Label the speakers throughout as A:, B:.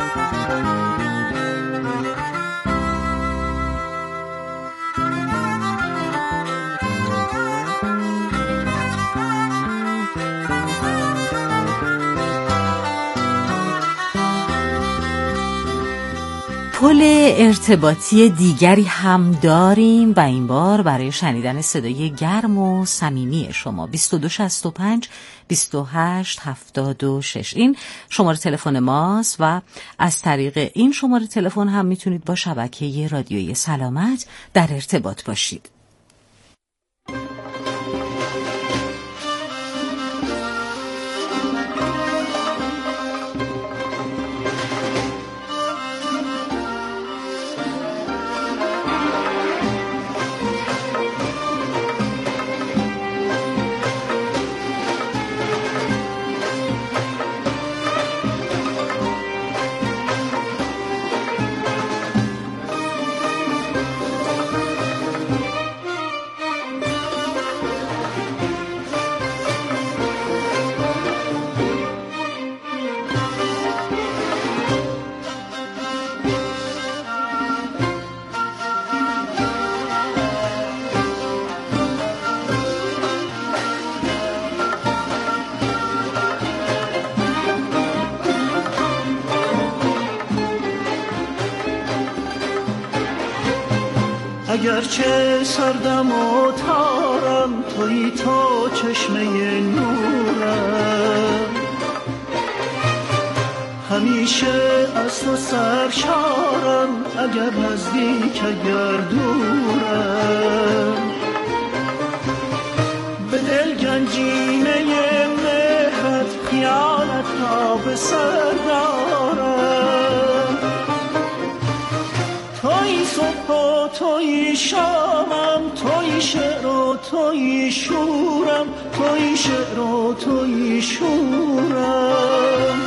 A: پل ارتباطی دیگری هم داریم و این بار برای شنیدن صدای گرم و صمیمی شما 2265 28 76 این شماره تلفن ماست و از طریق این شماره تلفن هم میتونید با شبکه رادیویی سلامت در ارتباط باشید.
B: اگرچه سردم و تارم توی تو چشمه نورم، همیشه از تو سرشارم اگر نزدیک اگر دورم. به دل گنجینه مهرت خیالت را به سر دارم، توی صبح و توی شامم، توی شعر و توی شورم، توی شعر و توی شورم.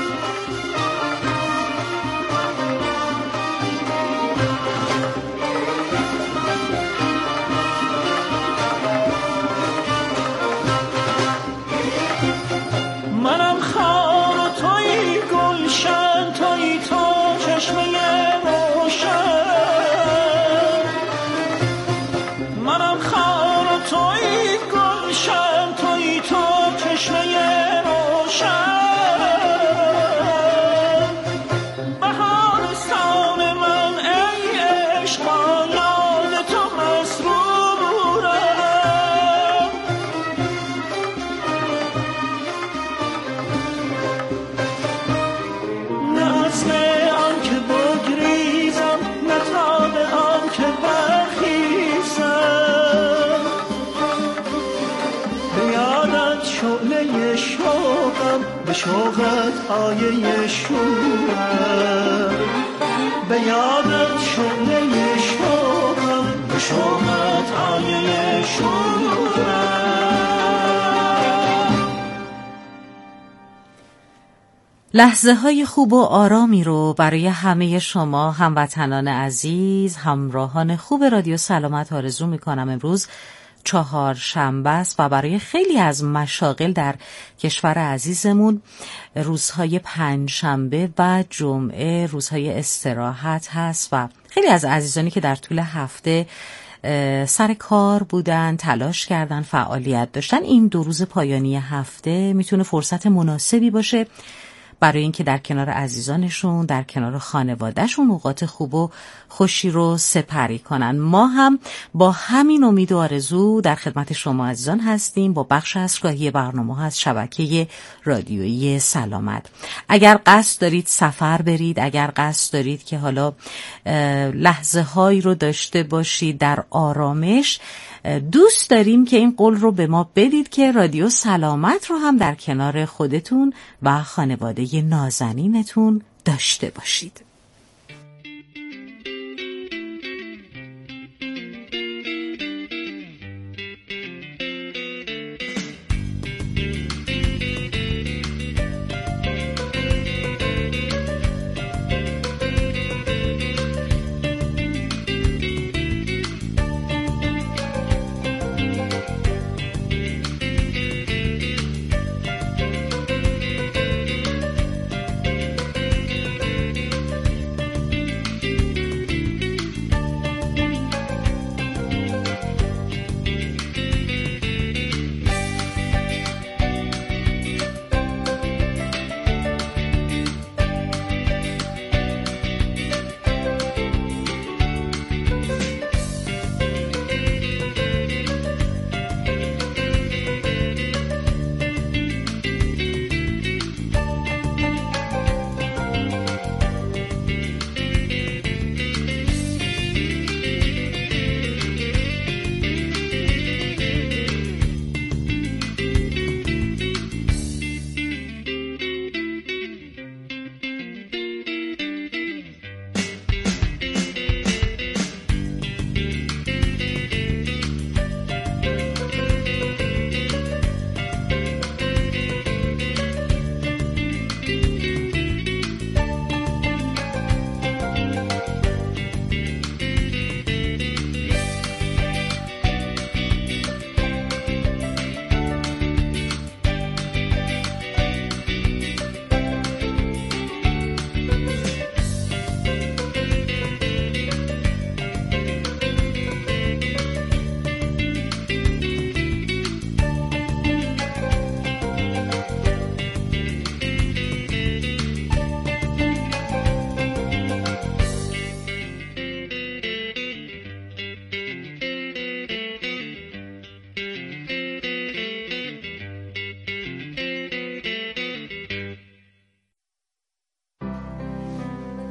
B: منم خار و توی گلشن، توی تو چشمه روشن. منم خار و توی گلشن، توی تو چشمه روشن. بهارستان من ای عشق، با یاد تو مسرورم. نه اصل آن که بگریزم، نه تاب آن که برخیزم. به یادت شعله شوقم، به شوقت آیه شورم. به یادت شعله شوقم، به شوقت آیه شورم.
A: لحظه های خوب و آرامی رو برای همه شما هموطنان عزیز، همراهان خوب رادیو سلامت آرزو میکنم. امروز چهارشنبه است و برای خیلی از مشاغل در کشور عزیزمون روزهای پنجشنبه و جمعه روزهای استراحت هست و خیلی از عزیزانی که در طول هفته سر کار بودن، تلاش کردن، فعالیت داشتن، این 2 روز پایانی هفته میتونه فرصت مناسبی باشه برای اینکه در کنار عزیزانشون، در کنار خانوادهشون اوقات خوب و خوشی رو سپری کنن. ما هم با همین امید و آرزو در خدمت شما عزیزان هستیم با بخش اصرگاهی برنامه ها از شبکه رادیویی سلامت. اگر قصد دارید سفر برید، اگر قصد دارید که حالا لحظه هایی رو داشته باشید در آرامش، دوست داریم که این قول رو به ما بدید که رادیو سلامت رو هم در کنار خودتون و خانواده نازنینتون داشته باشید.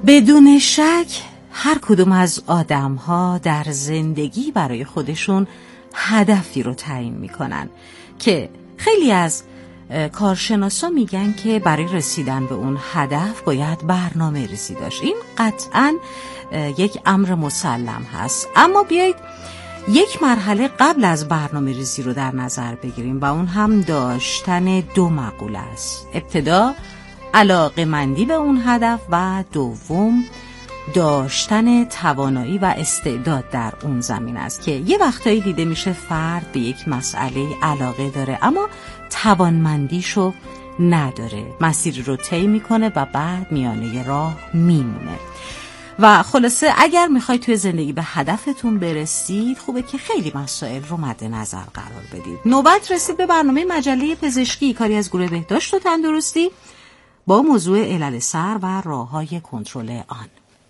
A: بدون شک هر کدوم از آدم‌ها در زندگی برای خودشون هدفی رو تعیین میکنن که خیلی از کارشناسا میگن که برای رسیدن به اون هدف باید برنامه ریزی داشت. این قطعاً یک امر مسلم هست، اما بیایید یک مرحله قبل از برنامه ریزی رو در نظر بگیریم و اون هم داشتن 2 مقوله است. ابتدا علاقه‌مندی به اون هدف و دوم داشتن توانایی و استعداد در اون زمین است که یه وقتایی دیده میشه فرد به یک مسئله علاقه داره اما توانمندیشو نداره، مسیری رو طی میکنه و بعد میانه راه میمونه. و خلاصه اگر میخواید توی زندگی به هدفتون برسید خوبه که خیلی مسائل رو مد نظر قرار بدید. نوبت رسید به برنامه مجله پزشکی کاری از گروه بهداشت و تندرستی با موضوع علل سر و راه‌های کنترل آن.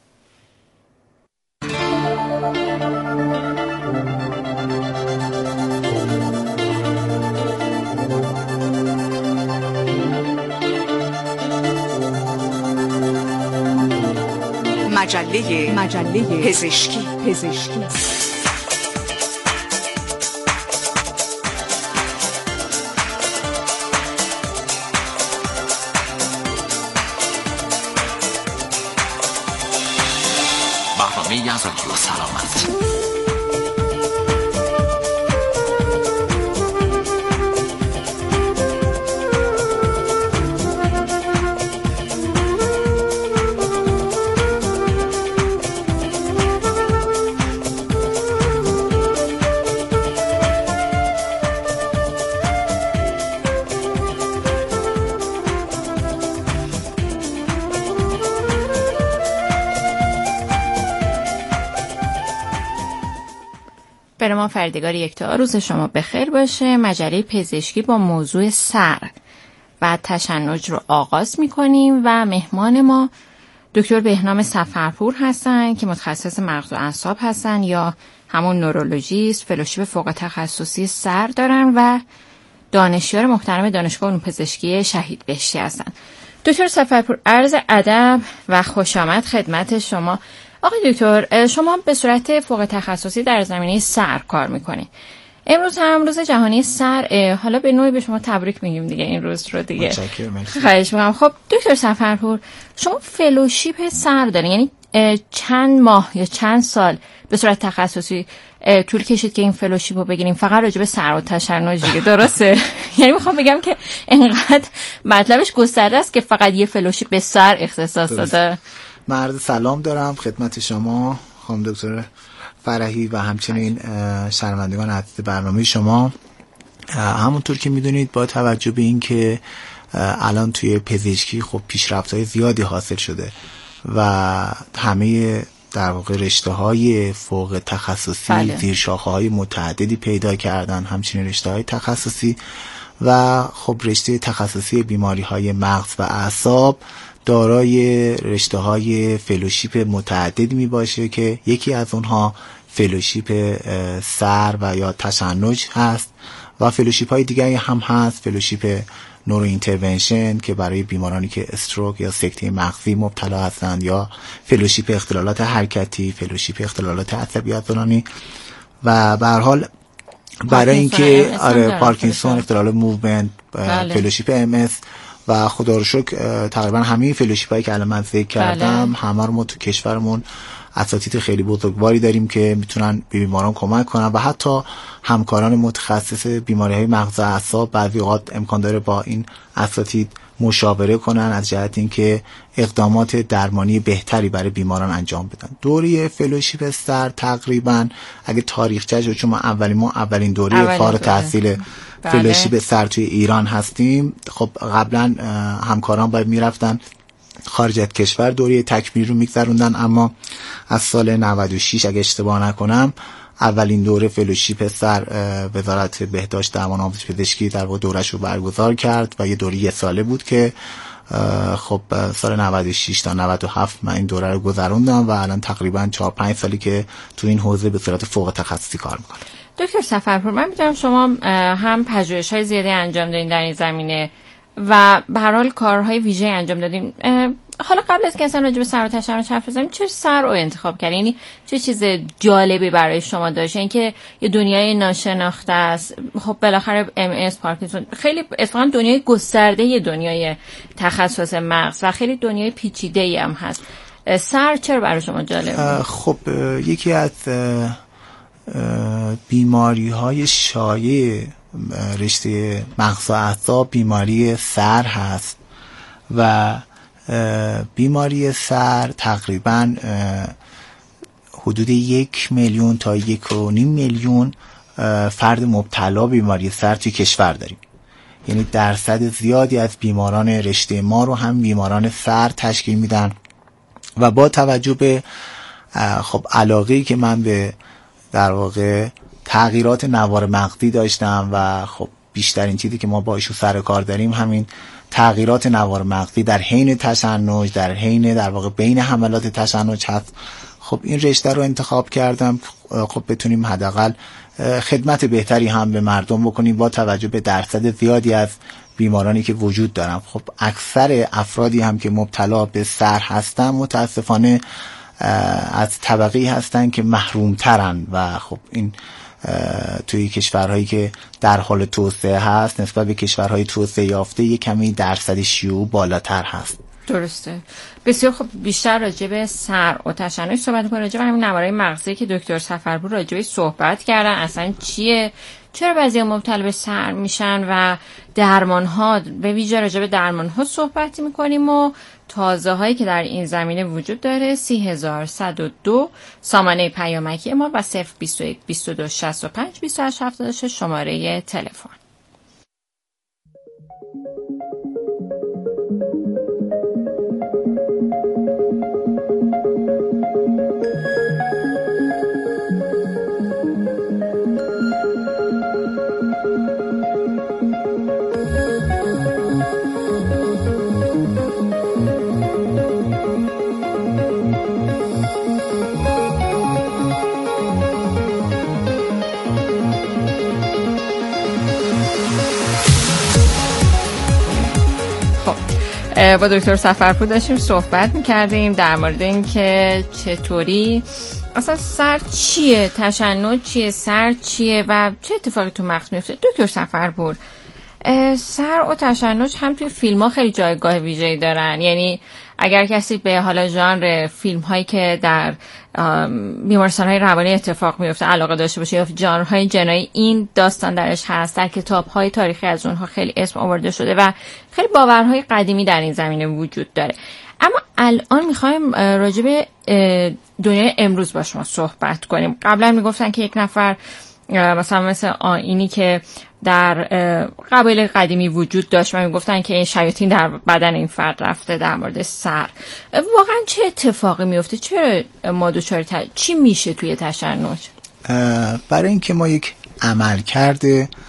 C: مجله پزشکی.
D: برنامه از رادیو سلامت.
E: برمان فردگار یکتا، روز شما بخیر باشه. مجله پزشکی با موضوع سر و تشنج رو آغاز می‌کنیم و مهمان ما دکتر بهنام سفرپور هستن که متخصص مغز و اعصاب هستن یا همون نورولوژیست، فلوشیپ فوق تخصصی سر دارن و دانشیار محترم دانشگاه علوم پزشکی شهید بهشتی هستن. دکتر سفرپور، عرض ادب و خوش آمد خدمت شما. آقای دکتر، شما به صورت فوق تخصصی در زمینه سر کار میکنید. امروز هم روز جهانی سر، حالا به نوعی به شما تبریک میگیم دیگه این روز رو دیگه.
D: متشکرم.
E: خواهش میکنم. خب دکتر سفرپور، شما فلوشیپ سر دارین، یعنی چند ماه یا چند سال به صورت تخصصی طول کشید که این فلوشیپ رو بگیریم فقط راجع به سر و تشنج دیگه، درسته؟ یعنی میخوام بگم که اینقدر مطلبش گسترده است که فقط یه فلوشیپ به سر اختصاص داده.
F: مرد سلام دارم خدمت شما خانم دکتر فرحی و همچنین شنوندگان عزیز برنامه شما. همونطور که میدونید با توجه به این که الان توی پزشکی خب پیشرفت‌های زیادی حاصل شده و همه در واقع رشته‌های فوق تخصصی زیرشاخه‌های متعددی پیدا کردن، همچنین رشته‌های تخصصی و خب رشته تخصصی بیماری‌های مغز و اعصاب دارای رشته‌های فلوشیپ متعددی می باشه که یکی از اونها فلوشیپ سر و یا تشنج هست و فلوشیپ های دیگری هم هست، فلوشیپ نورو اینترونشن که برای بیمارانی که استروک یا سکته مغزی مبتلا هستند، یا فلوشیپ اختلالات حرکتی، فلوشیپ اختلالات عصبیت زنانی و به هر حال برای اینکه پارکینسون، اختلال موومنت، فلوشیپ MS و خدا رو شکر تقریبا همه فلوشیپ هایی که الان من ذکر کردم همه رو ما تو کشورمون اساتید خیلی بزرگواری داریم که میتونن به بیماران کمک کنن و حتی همکاران متخصص بیماری های مغز و اعصاب بعضی اوقات امکان داره با این اساتید مشاوره کنن از جهت اینکه اقدامات درمانی بهتری برای بیماران انجام بدن. دوره فلوشیپ سر تقریبا اگه تاریخچه‌اش رو، چون ما اولین دوره فارغ التحصیل فلوشیپ سر توی ایران هستیم، خب قبلا همکاران باید میرفتن خارج از کشور دوره تکمیلی رو میگذروندن، اما از سال 96 اگه اشتباه نکنم اولین دوره فلوشیپ سر وزارت بهداشت درمان آموزش پزشکی در واقع دورش رو برگزار کرد و یه دوره 1 ساله بود که خب سال 96 تا 97 من این دوره رو گذروندم و الان تقریبا 4-5 سالی که تو این حوزه به صورت فوق تخصصی کار میکنم.
E: دکتر سفرپور، من می‌دونم شما هم پژوهش‌های زیادی انجام دادین در این زمینه و به هر حال کارهای ویژه انجام دادین. حالا قبل از که اصلا راجع به سر و تشنج حرف بزنیم، چه سر رو انتخاب کردین؟ یعنی چه چیز جالبی برای شما داشت؟ اینکه یه دنیای ناشناخته است. خب بالاخره MS پارکینسون خیلی اتفاقا دنیای گسترده، دنیای تخصص مغز و خیلی دنیای پیچیده‌ای هم هست. سر چرا برای شما جالب؟
F: خب یکی از بیماری‌های شایع رشته مغز و اعصاب بیماری سر هست و بیماری سر تقریباً حدود 1 میلیون تا 1.5 میلیون فرد مبتلا بیماری سر توی کشور داریم. یعنی درصد زیادی از بیماران رشته ما رو هم بیماران سر تشکیل میدن و با توجه به خب علاقه‌ای که من به در واقع تغییرات نوار مغزی داشتم و خب بیشترین چیزی که ما با ایشون سر کار داریم همین تغییرات نوار مغزی در حین تشنج، در حین در واقع بین حملات تشنج هست. خب این رشته رو انتخاب کردم خب بتونیم حداقل خدمت بهتری هم به مردم بکنیم با توجه به درصد زیادی از بیمارانی که وجود دارن. خب اکثر افرادی هم که مبتلا به سر هستن متاسفانه از طبقه‌ای هستن که محرومترن و خب این توی کشورهایی که در حال توسعه هست نسبت به کشورهای توسعه یافته یک کمی درصد شیوع بالاتر هست.
E: درسته. بسیار خب بیشتر راجع به سر و تشنج صحبت کنیم، راجع به همین نوارهای مغزی که دکتر صفرپور راجع به صحبت کردن. اصلا چیه، چرا بعضیا مبتلا به سر میشن و درمان‌ها، به ویژه راجع به درمان‌ها صحبت می‌کنیم و تازه هایی که در این زمینه وجود داره. 3102 سامانه پیامکی ما و 021 22 65 28 76 شماره تلفن. با دکتر صفرپور داشتیم صحبت میکردیم در مورد این که چطوری اصلا سر چیه، تشنج چیه، سر چیه و چه اتفاقی تو مغز میفته. دکتر صفرپور، سر و تشنج هم توی فیلم ها خیلی جایگاه ویژه‌ای دارن. یعنی اگر کسی به حالا ژانر فیلم هایی که در بیمارستان های روانی اتفاق میفته علاقه داشته باشه یا ژانر های جنایی، این داستان درش هست. در کتاب های تاریخی از اونها خیلی اسم آورده شده و خیلی باورهای قدیمی در این زمینه وجود داره. اما الان میخوایم راجع به دنیای امروز با شما صحبت کنیم. قبلا میگفتن که یک نفر مثلا مثل آیینی که در قبایل قدیمی وجود داشت و میگفتن که این شیاطین در بدن این فرد رفته. در مورد سر واقعا چه اتفاقی میفته؟ چرا ما دچار چی میشه توی تشنج؟
F: برای اینکه ما یک عملکرد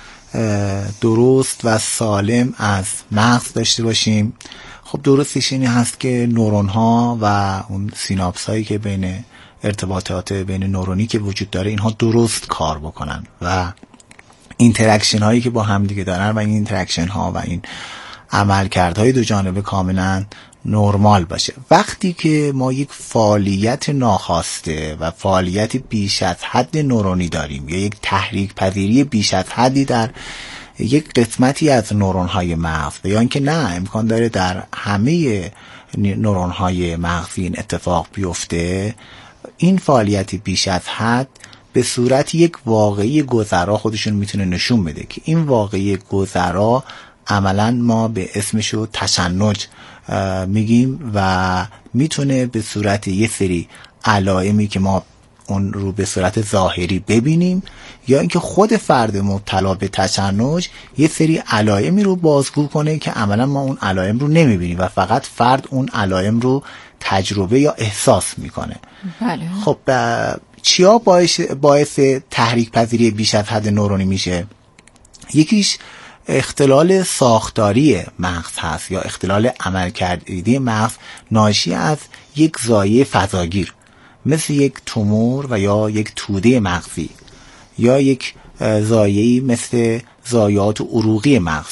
F: درست و سالم از مغز داشته باشیم، خب درستش این هست که نورون ها و اون سیناپس هایی که بین ارتباطات بین نورونی که وجود داره اینها درست کار بکنن و اینتراکشن هایی که با هم دیگه دارن و این اینتراکشن ها و این عملکردهای دو جانبه کاملا نرمال باشه. وقتی که ما یک فعالیت ناخواسته و فعالیت بیش از حد نورونی داریم یا یک تحریک پذیری بیش از حدی در یک قسمتی از نورون های مغز یا اینکه نه امکان داره در همه نورون های مغزی این اتفاق بیفته، این فعالیت بیش از حد به صورت یک واقعی گذرا خودشون میتونه نشون بده که این واقعی گذرا عملا ما به اسمشو تشنج میگیم و میتونه به صورت یه سری علائمی که ما اون رو به صورت ظاهری ببینیم یا اینکه خود فرد مبتلا به تشنج یه سری علائمی رو بازگو کنه که عملا ما اون علائم رو نمیبینیم و فقط فرد اون علائم رو تجربه یا احساس میکنه.
E: بله.
F: خب چیا باعث تحریک پذیری بیش از حد نورونی میشه؟ یکیش اختلال ساختاری مغز هست یا اختلال عملکردی مغز ناشی از یک زایه فضاگیر مثل یک تومور و یا یک توده مغزی یا یک زایه‌ای مثل زایات عروقی مغز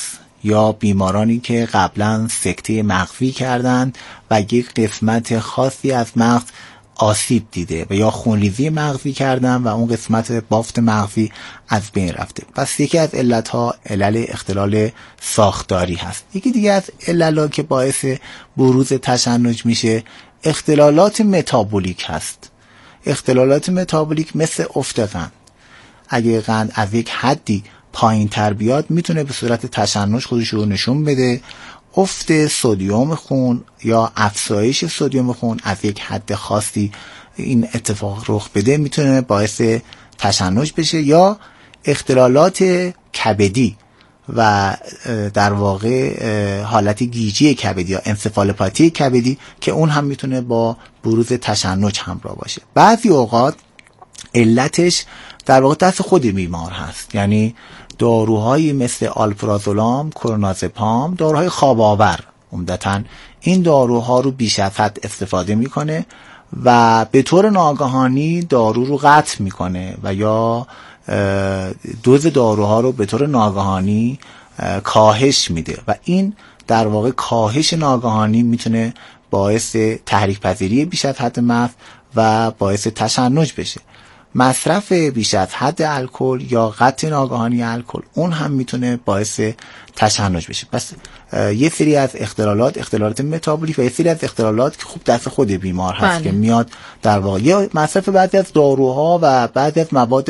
F: یا بیمارانی که قبلا سکته مغزی کردند و یک قسمت خاصی از مغز آسیب دیده و یا خونریزی مغزی کردن و اون قسمت بافت مغزی از بین رفته. پس یکی از علتها علل اختلال ساختاری هست. یکی دیگه از عللها که باعث بروز تشنج میشه اختلالات متابولیک هست. اختلالات متابولیک مثل افتادن، اگه قند از یک حدی پایین تر بیاد میتونه به صورت تشنج خودش رو نشون بده. افت سدیم خون یا افزایش سدیم خون از یک حد خاصی این اتفاق رخ بده میتونه باعث تشنج بشه. یا اختلالات کبدی و در واقع حالت گیجی کبدی یا انسفالوپاتی کبدی که اون هم میتونه با بروز تشنج همراه باشه. بعضی اوقات علتش در واقع دست خود بیمار هست، یعنی داروهایی مثل آلپرازولام، کلونازپام، داروهای خواب آور عمدتاً این داروها رو بیش از حد استفاده میکنه و به طور ناگهانی دارو رو قطع میکنه و یا دوز داروها رو به طور ناگهانی کاهش میده و این در واقع کاهش ناگهانی میتونه باعث تحریک پذیری بیش از حد مغز و باعث تشنج بشه. مصرف بیش از حد الکل یا قطع ناگهانی الکل اون هم میتونه باعث تشنج بشه. پس یه سری از اختلالات متابولیک و یه سری از اختلالات که خوب دست خود بیمار هست که میاد در واقع یا مصرف بعضی از داروها و بعضی از مواد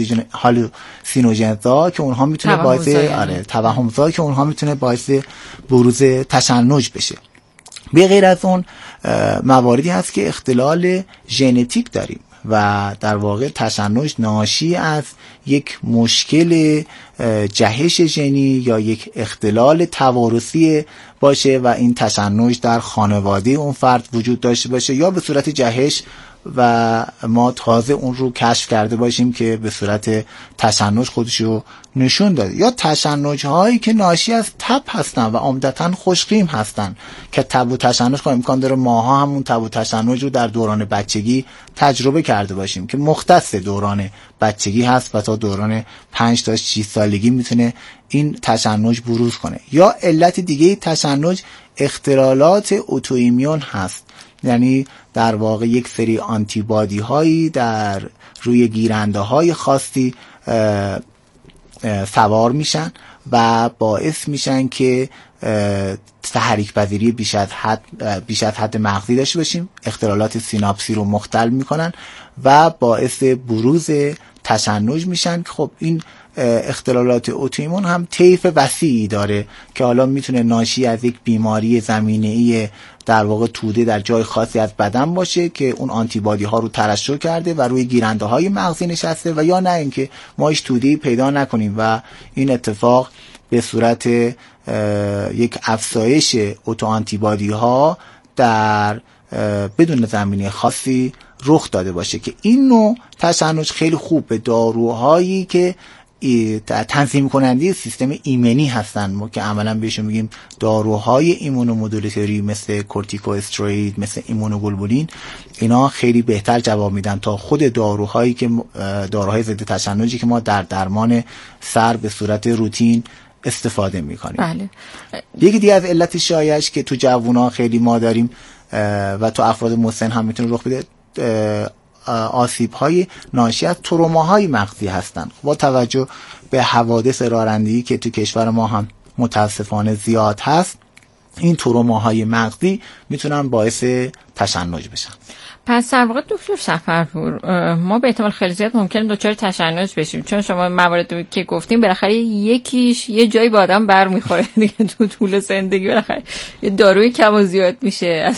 F: هالوسینوژنزا که اونها میتونه باعث توهمزا که اونها میتونه باعث بروز تشنج بشه. به غیر از اون مواردی هست که اختلال ژنتیک داریم و در واقع تشنج ناشی از یک مشکل جهش ژنی یا یک اختلال توارثی باشه و این تشنج در خانواده اون فرد وجود داشته باشه یا به صورت جهش و ما تازه اون رو کشف کرده باشیم که به صورت تشنج خودشو نشون داده. یا تشنج هایی که ناشی از تب هستن و عمدتاً خوشقیم هستن که تب و تشنج امکان داره ماها همون تب و تشنج رو در دوران بچگی تجربه کرده باشیم که مختص دوران بچگی هست و تا دوران 5 تا 6 سالگی میتونه این تشنج بروز کنه. یا علت دیگه تشنج اختلالات اتوایمیون هست، یعنی در واقع یک سری آنتیبادی هایی در روی گیرنده های خاصی سوار میشن و باعث میشن که تحریک پذیری بیش از حد مغزی داشته باشیم. اختلالات سیناپسی رو مختل میکنن و باعث بروز تشنج میشن. خب این اختلالات اتوایمون هم طیف وسیعی داره که حالا میتونه ناشی از یک بیماری زمینه‌ای در واقع توده در جای خاصی از بدن باشه که اون آنتیبادی ها رو ترشح کرده و روی گیرنده های مغزی نشسته و یا نه اینکه ما هیچ توده‌ای پیدا نکنیم و این اتفاق به صورت یک افزایش اتو آنتیبادی ها در بدون زمینه خاصی رخ داده باشه که این نوع تشنج خیلی خوب به داروهایی که تنظیم کننده سیستم ایمنی هستن ما که عملا بهشون میگیم داروهای ایمونومودولیتوری مثل کورتیکو استروئید مثل ایمونوگلبولین، اینا خیلی بهتر جواب میدن تا خود داروهای ضد تشنجی که ما در درمان سر به صورت روتین استفاده میکنیم.
E: بله.
F: یکی دیگه از علت شایعش که تو جوونا خیلی ما داریم و تو افراد مسن هم میتونه رخ بده آسیب های ناشی از تروماهای مغزی هستند. با توجه به حوادث رانندگی که تو کشور ما هم متاسفانه زیاد هست، این تروماهای مغزی میتونن باعث تشنج بشن.
E: پس در واقع دکتر سفرپور ما به احتمال خیلی زیاد ممکنه دچار تشنج بشیم، چون شما مواردی که گفتیم بالاخره یکیش یه جایی با آدم برمیخوره دیگه تو طول زندگی، بالاخره یه داروی کم و زیاد میشه،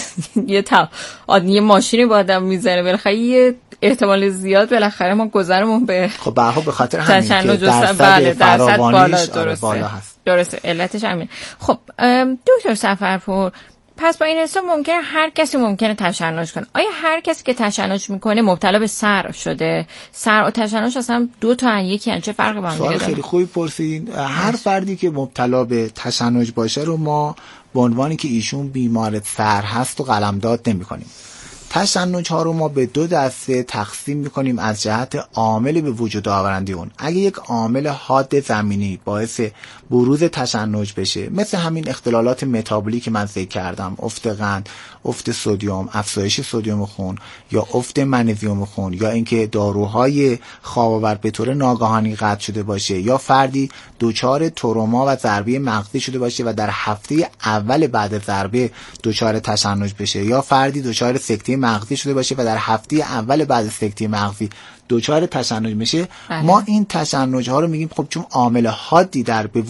E: یه ماشینی با آدم میزنه، بالاخره یه احتمال زیاد بالاخره ما گذرمون به
F: خب به خاطر همین که
E: درصد بالا
F: هست.
E: درسته، علتش همین. خب دکتر سفرپور، پس با این حساب ممکنه هر کسی ممکنه تشنج کنه. آیا هر کسی که تشنج میکنه مبتلا به سر شده؟ سر و تشنج اصلا دو تا یکی ان، چه فرقی با هم دیگه داره؟
F: سوال خیلی خوبی پرسیدین. هر فردی که مبتلا به تشنج باشه رو ما به عنوانی که ایشون بیمار سر هست و قلمداد نمی‌کنیم. تشنج ها رو ما به 2 دسته تقسیم میکنیم از جهت عامل به وجود آورنده اون. اگه یک عامل حاد زمینی باعث بروز تشنج بشه، مثل همین اختلالات متابولیک که من ذکر کردم، افت قند، افت سدیم، افزایش سدیم خون، یا افت منیزیم خون، یا اینکه داروهای خواب‌آور به طور ناگهانی قطع شده باشه، یا فردی دچار تروما و ضربه مغزی شده باشه و در هفته اول بعد ضربه دچار تشنج بشه، یا فردی دچار سکته مغزی شده باشه و در هفته اول بعد سکته مغزی دچار تشنج میشه. ما این تشنج ها رو میگیم خب چون عامل حادی در به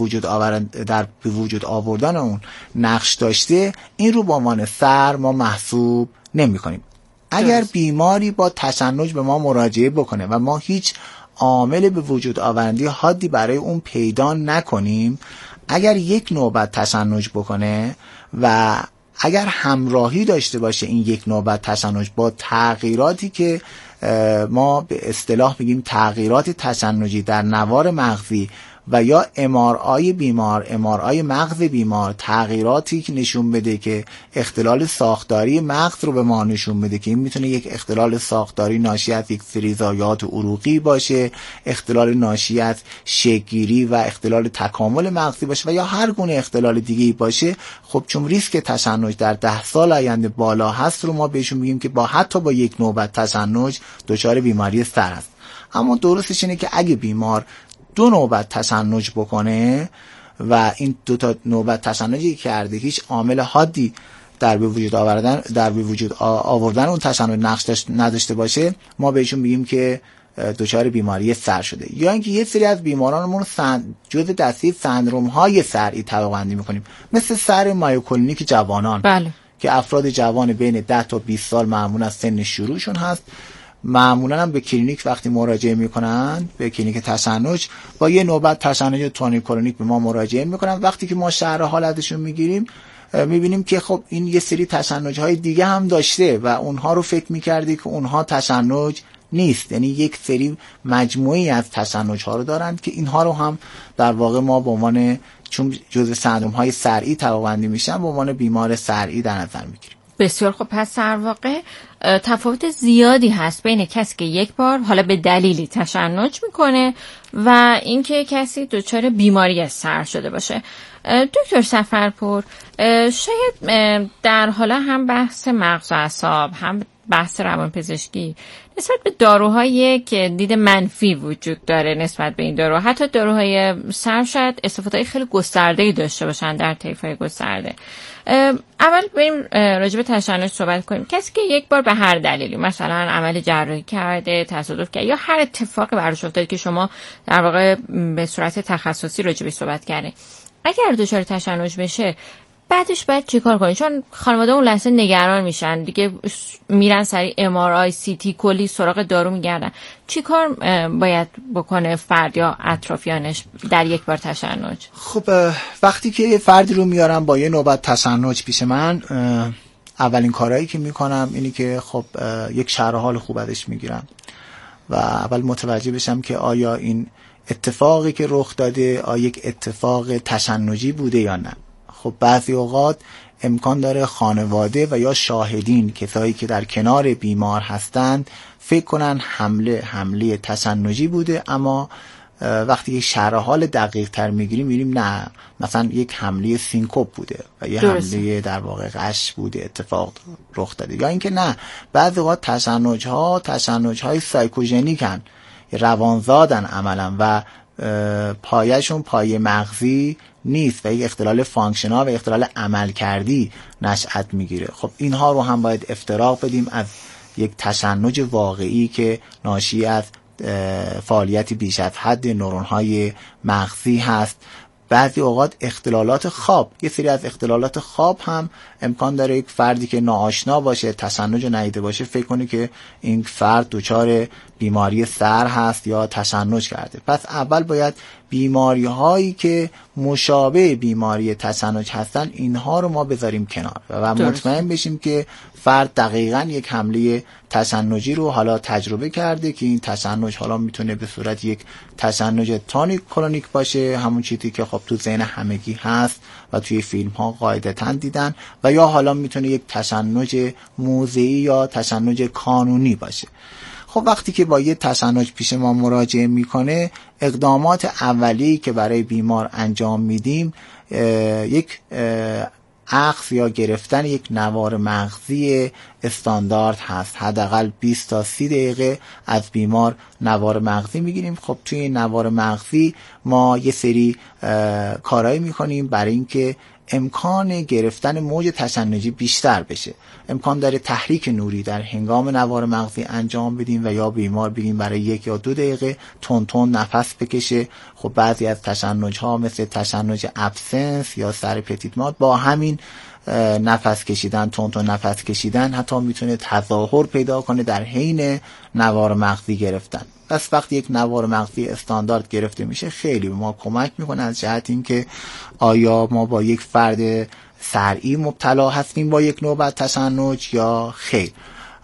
F: وجود آوردن اون نقش داشته، این رو با عنوان سر ما محسوب نمی کنیم. اگر بیماری با تشنج به ما مراجعه بکنه و ما هیچ عامل به وجود آورنده حادی برای اون پیدا نکنیم، اگر یک نوبت تشنج بکنه و اگر همراهی داشته باشه این یک نوبت تشنج با تغییراتی که ما به اصطلاح میگیم تغییرات تشنجی در نوار مغزی و یا MRI بیمار، MRI مغز بیمار، تغییراتی که نشون بده که اختلال ساختاری مغز رو به ما نشون بده که این میتونه یک اختلال ساختاری ناشی از یک سری ضایعات عروقی باشه، اختلال ناشی از شکل‌گیری و اختلال تکامل مغزی باشه و یا هر گونه اختلال دیگه‌ای باشه، خب چون ریسک تشنج در 10 سال آینده بالا هست رو ما بهشون میگیم که حتی با یک نوبت تشنج دچار بیماری سر هست. اما درستش اینه که اگه بیمار 2 نوبت تشنج بکنه و این 2 تا نوبت تشنجی کرده هیچ عامل حادی در به وجود آوردن اون تشنج نقش نداشته باشه، ما بهشون میگیم که دچار بیماری سر شده. یا اینکه یه سری از بیمارانمون جزء دسته سندروم های سرعی طبقه بندی میکنیم، مثل سر مایوکلینیک جوانان.
E: بله.
F: که افراد جوان بین 10 تا 20 سال معمولا سن شروعشون هست، معمولا هم به کلینیک وقتی مراجعه میکنن، به کلینیک تشنج، با یه نوبت تشنج تونیکولونیک به ما مراجعه میکنن. وقتی که ما شرح حالتشون میگیریم میبینیم که خب این یه سری تشنج های دیگه هم داشته و اونها رو فکر میکردی که اونها تشنج نیست، یعنی یک سری مجموعی از تشنج ها رو دارند که اینها رو هم در واقع ما به عنوان، چون جزء سندروم های سرعی طبقه بندی میشن، به عنوان بیمار سرعی در نظر میگیریم.
E: بسیار خب. پس در واقع تفاوت زیادی هست بین کسی که یک بار حالا به دلیلی تشنج میکنه و اینکه کسی دچار بیماری سر شده باشه. دکتر سفرپور، شاید در حالا هم بحث مغز و اعصاب هم بحث روانپزشکی نسبت به داروهایی که دید منفی وجود داره نسبت به این دارو، حتی داروهای سر شاید استفاده خیلی گسترده‌ای داشته باشن در طیف‌های گسترده. اول بریم راجع به تشنج صحبت کنیم. کسی که یک بار به هر دلیلی، مثلا عمل جراحی کرده، تصادف کرده یا هر اتفاقی براش افتاد که شما در واقع به صورت تخصصی راجع به صحبت کردین، اگر دچار تشنج بشه بعدش باید چیکار کنید؟ چون خانواده اون لحظه نگران میشن دیگه، میرن سریع MRI CT کلی سراغ دارو میگردن. چیکار باید بکنه فرد یا اطرافیانش در یک بار تشنج؟
F: خب وقتی که یه فردی رو میارم با یه نوبت تشنج پیش من، اولین کارهایی که میکنم اینی که خب یک شرح حال خوب ازش میگیرم و اول متوجه بشم که آیا این اتفاقی که رخ داده آیا یک اتفاق تشنجی بوده یا نه. خب بعضی اوقات امکان داره خانواده و یا شاهدین، کسایی که در کنار بیمار هستند، فکر کنن حمله تشنجی بوده، اما وقتی یک شرح حال دقیق تر میگیریم نه، مثلا یک حمله سینکوپ بوده و یه حمله در واقع غش بوده، اتفاق رخ داده. یا اینکه نه، بعضی اوقات تشنج های سایکوژنیکن، روانزادن عملا و پایشون پایه مغزی نیست و یک اختلال فانکشنال و اختلال عملکردی نشأت میگیره. خب اینها رو هم باید افتراق بدیم از یک تشنج واقعی که ناشی از فعالیتی بیش از حد نورون‌های مغزی هست. بعضی اوقات اختلالات خواب، یه سری از اختلالات خواب هم امکان داره یک فردی که ناآشنا باشه، تشنج رو ندیده باشه، فکر کنه که این فرد دچار بیماری سر هست یا تشنج کرده. پس اول باید بیماری هایی که مشابه بیماری تشنج هستن اینها رو ما بذاریم کنار و مطمئن بشیم که فرد دقیقاً یک حمله تشنجی رو حالا تجربه کرده که این تشنج حالا میتونه به صورت یک تشنج تونیک کلونیک باشه، همون چیزی که خب تو ذهن همگی هست و توی فیلم ها قاعدتاً دیدن، و یا حالا میتونه یک تشنج موضعی یا تشنج کانونی باشه. خب وقتی که با یه تشنج پیش ما مراجعه میکنه، اقدامات اولیه‌ای که برای بیمار انجام میدیم یک اخذ یا گرفتن یک نوار مغزی استاندارد هست. حداقل 20 تا 30 دقیقه از بیمار نوار مغزی میگیریم. خب توی این نوار مغزی ما یه سری کارایی میکنیم برای اینکه امکان گرفتن موج تشنجی بیشتر بشه. امکان داره تحریک نوری در هنگام نوار مغزی انجام بدیم و یا بیمار بگیم برای 1 یا 2 دقیقه تون تون نفس بکشه. خب بعضی از تشنج ها مثل تشنج ابسنس یا سر پتیتمات با همین نفس کشیدن، تون تون نفس کشیدن حتی میتونه تظاهر پیدا کنه در حین نوار مغزی گرفتن. پس وقتی یک نوار مغزی استاندارد گرفته میشه خیلی به ما کمک میکنه از جهت اینکه آیا ما با یک فرد صرعی مبتلا هستیم با یک نوبت تشنج یا خیر.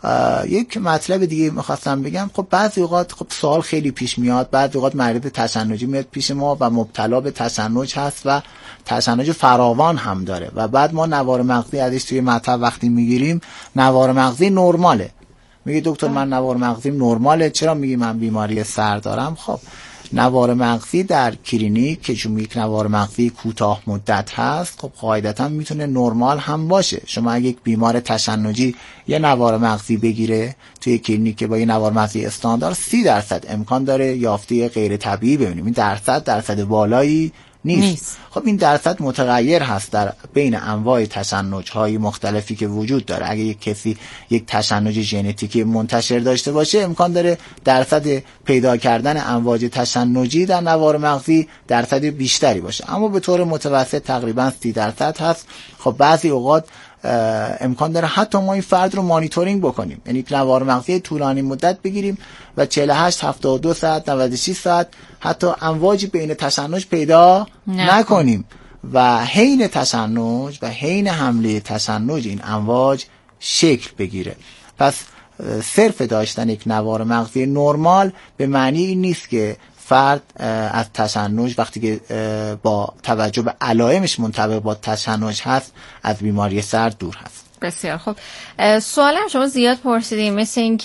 F: یک مطلب دیگه میخواستم بگم، خب بعضی اوقات خب سوال خیلی پیش میاد، بعضی اوقات مریض تشنجی میاد پیش ما و مبتلا به تشنج هست و تشنج فراوان هم داره و بعد ما نوار مغزی ازش توی مطب وقتی میگیریم نوار مغزی نرماله، میگه دکتر من نوار مغزیم نرماله، چرا میگی من بیماری سر دارم؟ خب نوار مغزی در کلینیک که چون یک نوار مغزی کوتاه مدت هست خب قاعدتا میتونه نرمال هم باشه. شما اگه یک بیمار تشنجی یه نوار مغزی بگیره توی کلینیک که با یه نوار مغزی استاندارد 30% امکان داره یافته غیر طبیعی ببینیم. این درصد بالایی نیست. خب این درصد متغیر هست در بین انواع تشنج های مختلفی که وجود داره. اگه یک کسی یک تشنج ژنتیکی منتشر داشته باشه امکان داره درصد پیدا کردن امواج تشنجی در نوار مغزی درصد بیشتری باشه، اما به طور متوسط تقریبا 30% هست. خب بعضی اوقات امکان داره حتی ما این فرد رو مانیتورینگ بکنیم، یعنی نوار مغزی طولانی مدت بگیریم و 48 72 ساعت 96 ساعت حتی امواجی بین تشنج پیدا نکنیم و حین تشنج و حین حمله تشنج این امواج شکل بگیره. پس صرف داشتن یک نوار مغزی نرمال به معنی این نیست که فرد از تشنج وقتی که با توجه به علائمش منطبق با تشنج هست از بیماری سر دور هست.
E: بسیار خوب. سوالم شما زیاد پرسیدیم، مثل این